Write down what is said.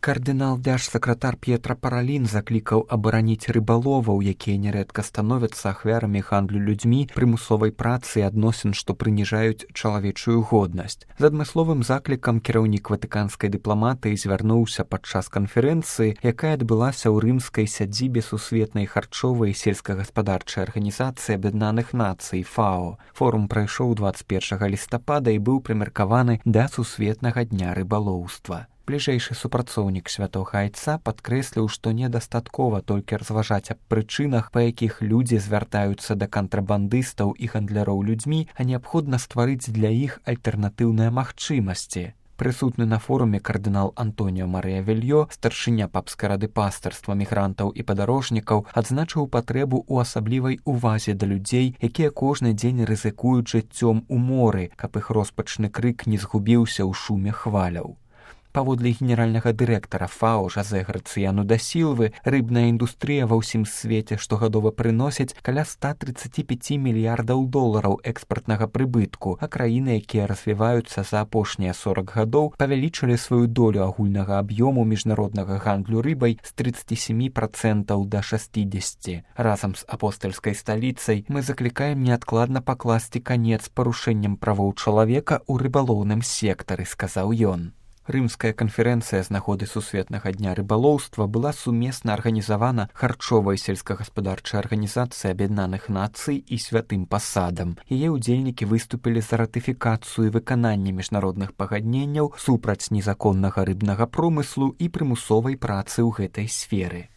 Кардынал дзяржсакратар П'етра Паралін заклікаў абараніць рыбаловаў, якія нярэдка становяцца ахвярамі гандлю людзьмі, прымусовай працы і адносін, што прыніжаюць чалавечую годнасць. З адмысловым заклікам кіраўнік ватыканскай дыпламатыі звярнуўся падчас канферэнцыі, якая адбылася ў рымскай сядзібе сусветнай харчовай і сельскагаспадарчай арганізацыі Аб'яднаных Нацый ФАО. Форум прайшоў 21 лістапада і быў прымеркаваны да сусветнага дня рыбалоўства. Бліжэйшы супрацоўнік святога айца падкрэсліў, што недастаткова толькі разважаць аб прычынах, па якіх людзі звяртаюцца да кантрабандыстаў і гандляроў людзьмі, а неабходна стварыць для іх альтэрнатыўныя магчымасці. Прысутны на форуме кардынал Антоніо Марыя Вельё, старшыня папскай рады пастырства мігрантаў і падарожнікаў, адзначыў патрэбу ў асаблівай увазе да людзей, якія кожны дзень рызыкуюць жыццём у моры, каб іх роспачны крык не згубіўся ў шуме хваляў. Паводле генеральнага дырэктара ФАО Жозе Грацыяну да Сілвы, рыбная індустрыя ва ўсім свеце штогадова прыносіць каля 135 мільярдаў долараў экспартнага прыбытку, а краіны, якія развіваюцца за апошнія 40 гадоў, павялічылі сваю долю агульнага аб'ёму міжнароднага гандлю рыбай з 37% да 60%. Разам з апостальскай сталіцай мы заклікаем неадкладна пакласці канец парушэнням правоў чалавека ў рыбалоўным сектары, сказаў ён. Рымская канферэнцыя з нагоды сусветнага дня рыбалоўства была сумесна арганізавана харчовай сельскагаспадарчай арганізацыяй Аб'яднаных Нацый і святым пасадам. Яе ўдзельнікі выступілі за ратыфікацыю і выкананне міжнародных пагадненняў супраць незаконнага рыбнага промыслу і прымусовай працы ў гэтай сферы.